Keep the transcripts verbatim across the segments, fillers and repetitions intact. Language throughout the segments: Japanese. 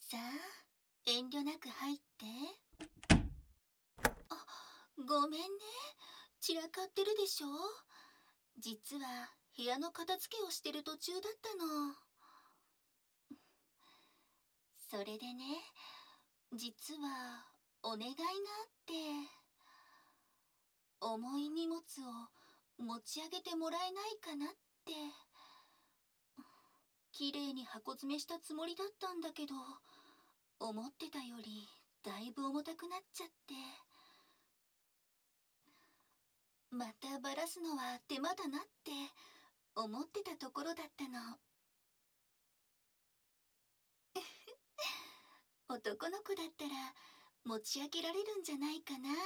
さあ、遠慮なく入って。あ、ごめんね。散らかってるでしょ。実は部屋の片付けをしてる途中だったの。それでね、実はお願いがあって、重い荷物を持ち上げてもらえないかなって。きれいに箱詰めしたつもりだったんだけど、思ってたよりだいぶ重たくなっちゃって。またバラすのは手間だなって思ってたところだったの。男の子だったら持ち上げられるんじゃないかなって。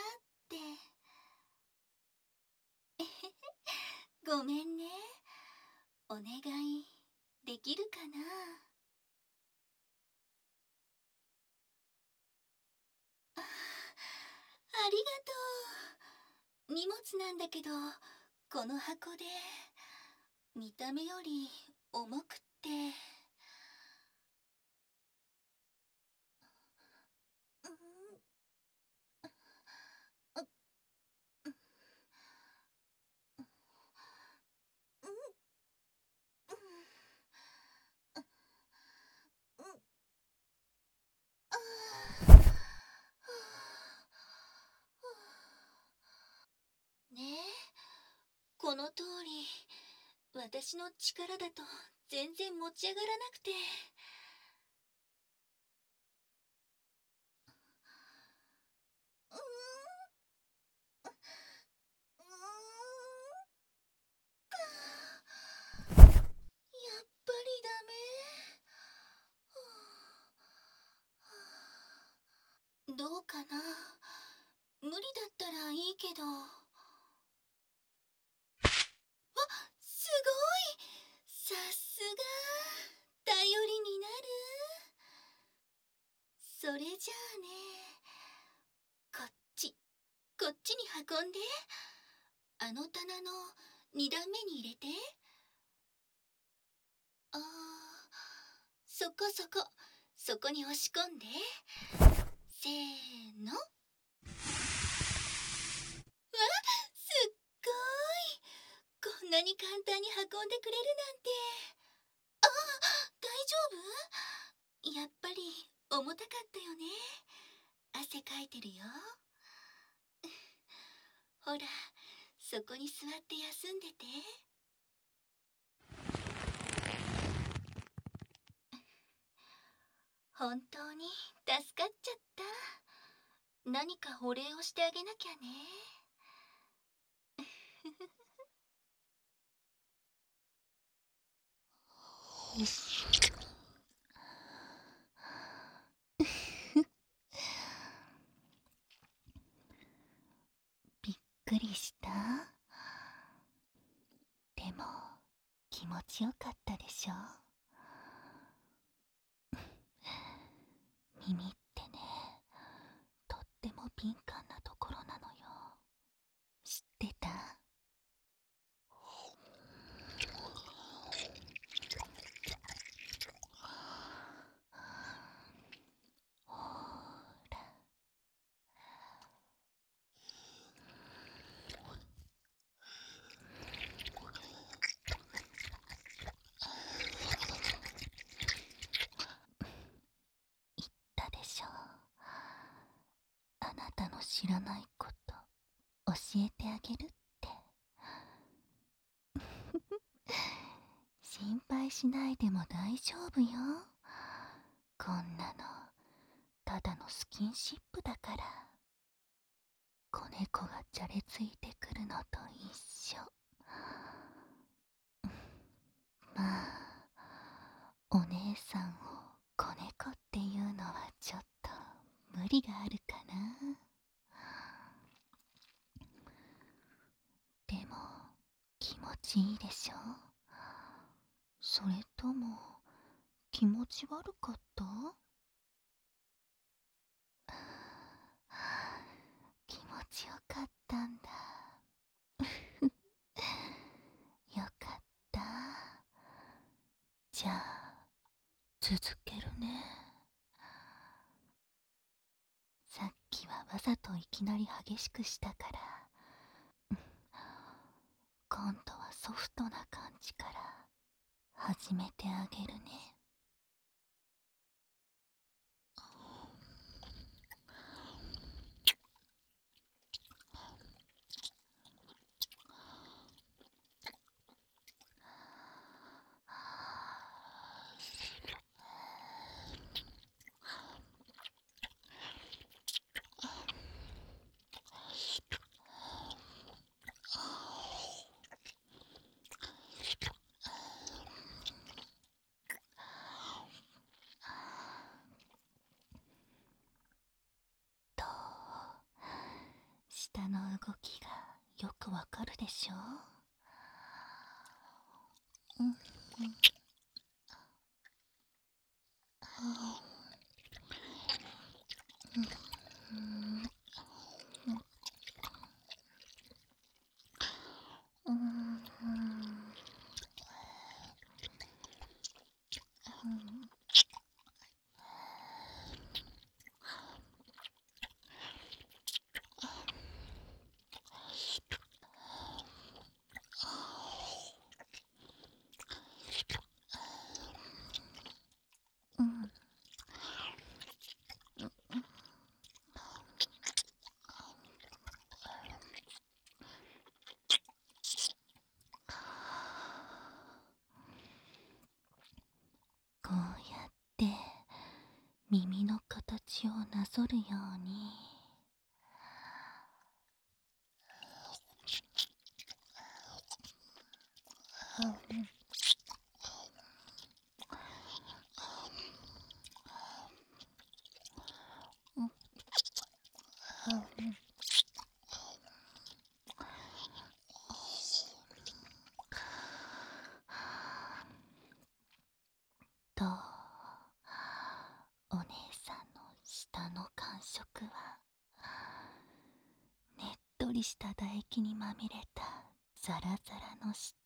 ごめんね。お願いできるかな。あ、ありがとう。荷物なんだけど、この箱で見た目より重くって。うん、う、うん、うん、うん、あー、ねえ、この通り私の力だと全然持ち上がらなくて。うーん、うーん、やっぱりダメ。どうかな。無理だったらいいけど。わ、すごい、さすが頼りになる。それじゃあね、こっちこっちに運んで。あの棚のに段目に入れて。あー、そこそこ、そこに押し込んで。せーの。わ、すっごい、こんなに簡単に運んでくれるなんて。あ、大丈夫？やっぱり重たかったよね。汗かいてるよ。ほら、そこに座って休んでて。本当に助かっちゃった。何かお礼をしてあげなきゃね。びっくりした？でも気持ちよかったでしょ。耳ってね、とっても敏感なところなのよ。知ってた？ほーら、言ったでしょ。あなたの知らないこと教えてあげるって。心配しないでも大丈夫よ。こんなのただのスキンシップだから。子猫がじゃれついてくるのと一緒。まあ、お姉さんを子猫っていうのはちょっと無理があるかな。でも気持ちいいでしょ。それとも気持ち悪かった？気持ちよかったんだ。よかった。じゃあ続けるね。 わざといきなり激しくしたから、今度はソフトな感じから始めてあげるね。どう？舌の動きがよくわかるでしょ？うんうんうんうんうん。こうやって耳の形をなぞるように、うんと、お姉さんの舌の感触はねっとりした唾液にまみれたザラザラの舌。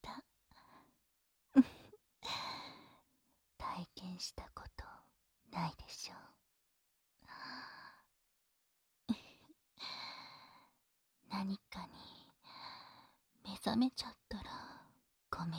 体験したことないでしょ？何かに目覚めちゃったらごめんね。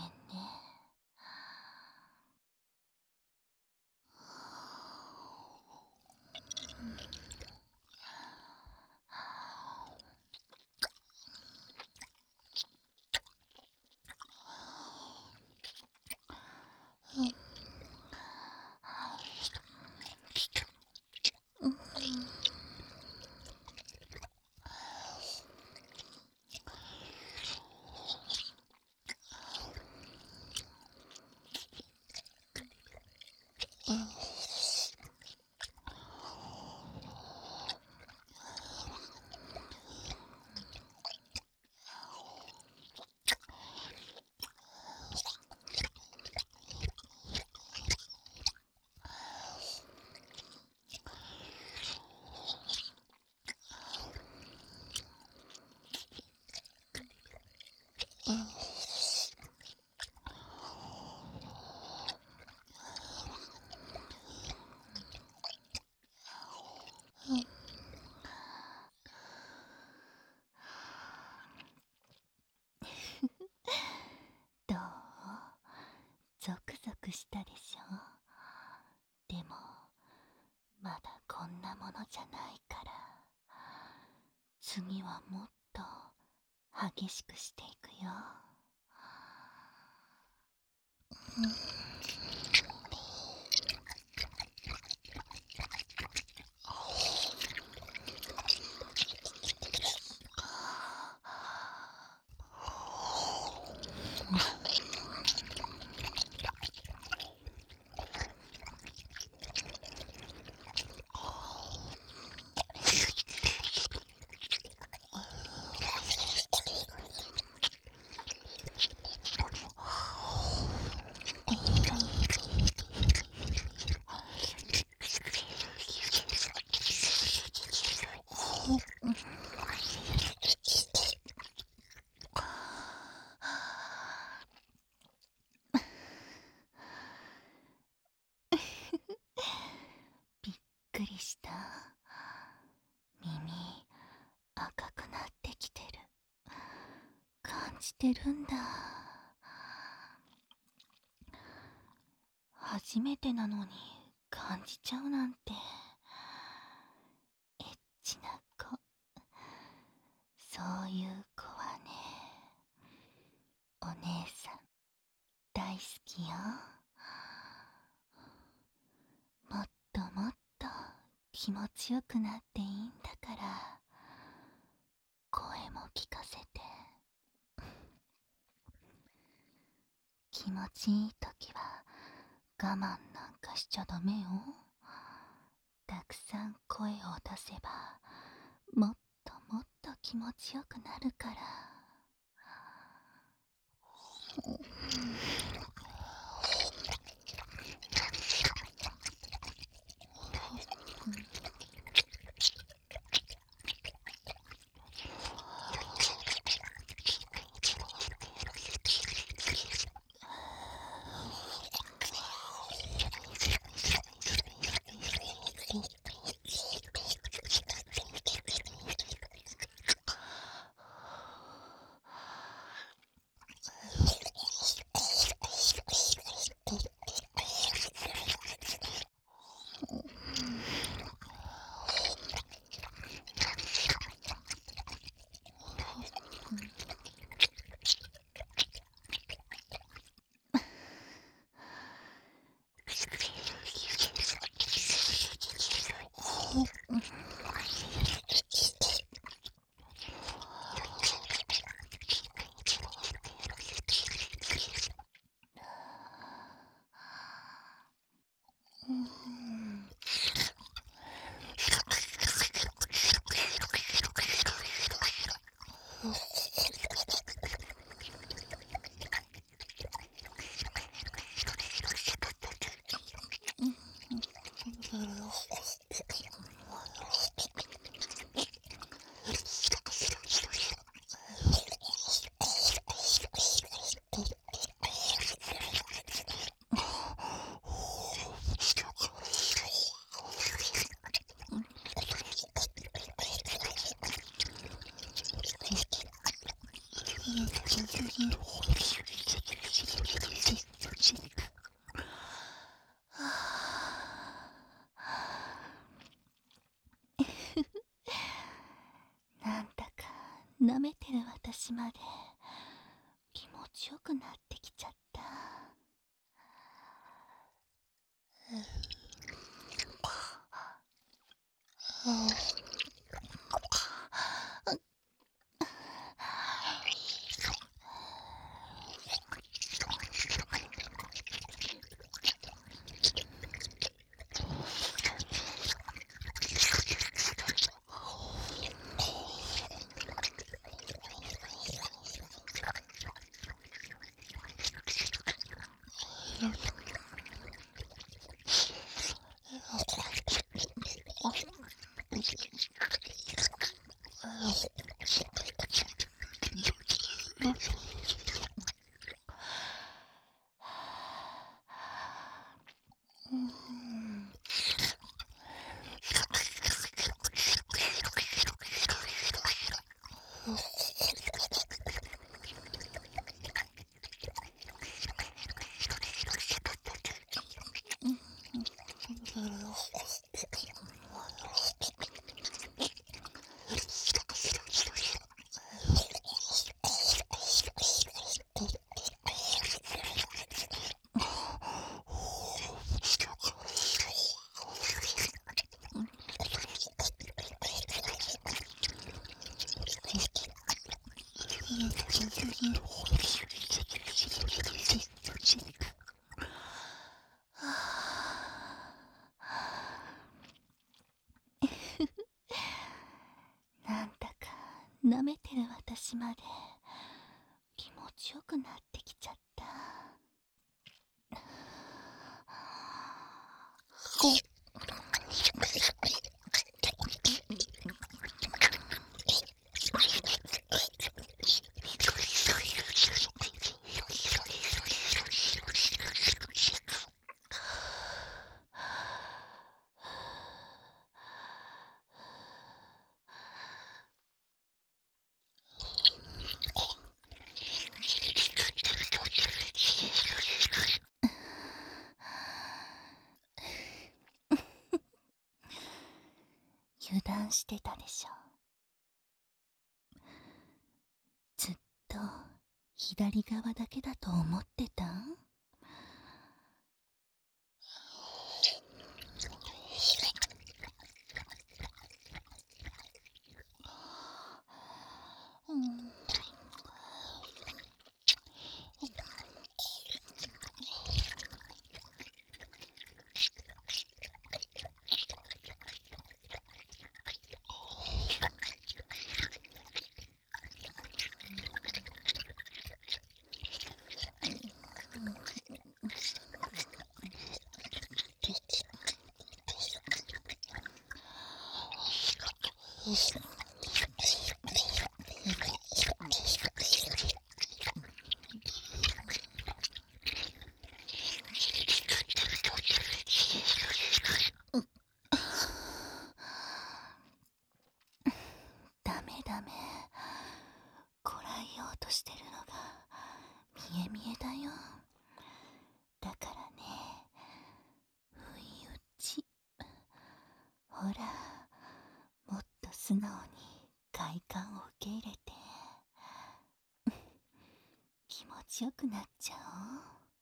どう？ゾクゾクしたでしょ？でもまだこんなものじゃないから、次はもっと激しくしていくよ。びっくりした？耳してるんだ。初めてなのに感じちゃうなんて。エッチな子。そういう子はね、お姉さん大好きよ。もっともっと気持ちよくなっていいんだから、声も聞かせて。気持ちいい時は我慢なんかしちゃダメよ。たくさん声を出せばもっともっと気持ちよくなるから。なんだか舐めてる私まで気持ちよくなってきちゃった。なんだか舐めてる私まで気持ちよくなってきちゃった。 油断してたでしょ。ずっと左側だけだと思ってたん？うん。ダメダメ。こらえようとしてるのが見え見えだよ。だからね、不意打ち。ほら、もっと素直に快感を受け入れて気持ちよくなっちゃおう。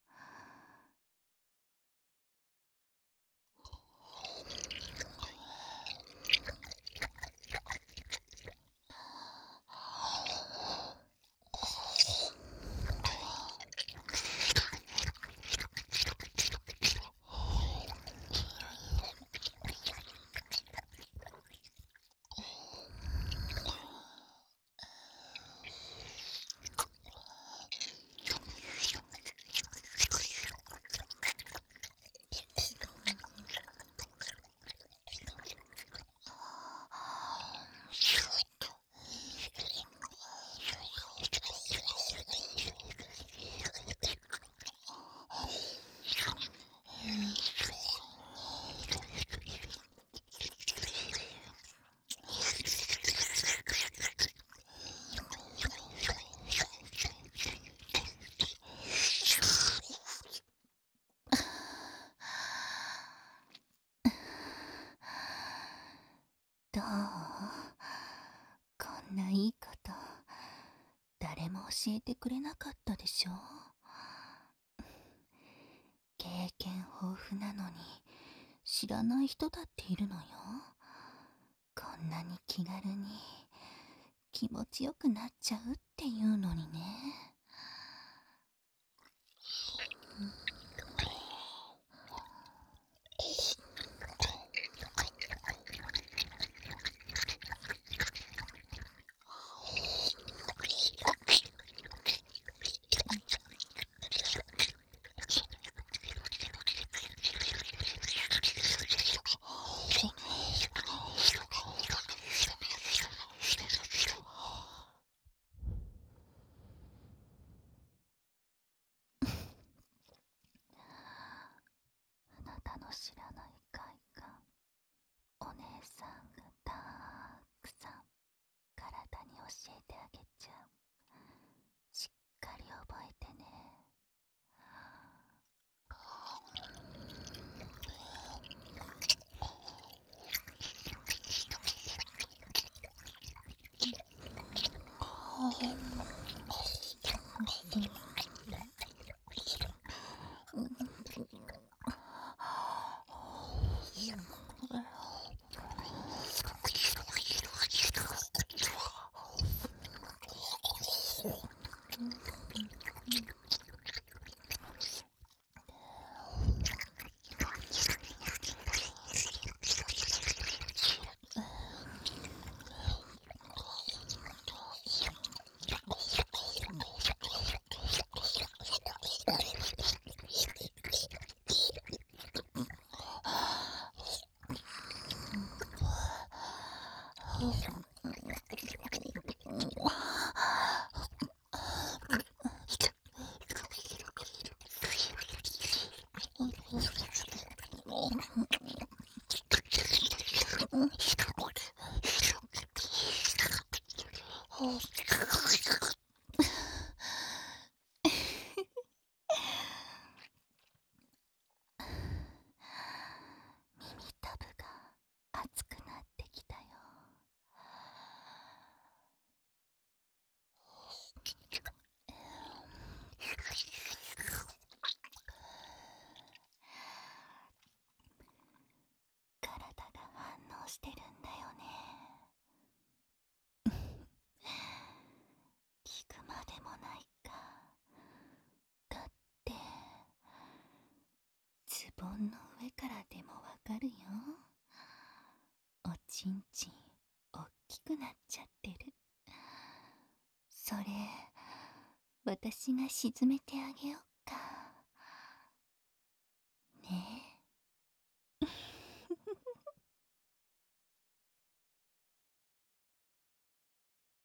どう？こんないいこと誰も教えてくれなかったでしょ。経験豊富なのに知らない人だっているのよ。こんなに気軽に気持ちよくなっちゃうっていうのにね。あなたの知らない快感、お姉さんがたくさん体に教えてあげちゃう。しっかり覚えてね。耳たぶが熱くなってきたよ。 ボンの上からでもわかるよ。おちんちんおっきくなっちゃってる。それ私が沈めてあげよう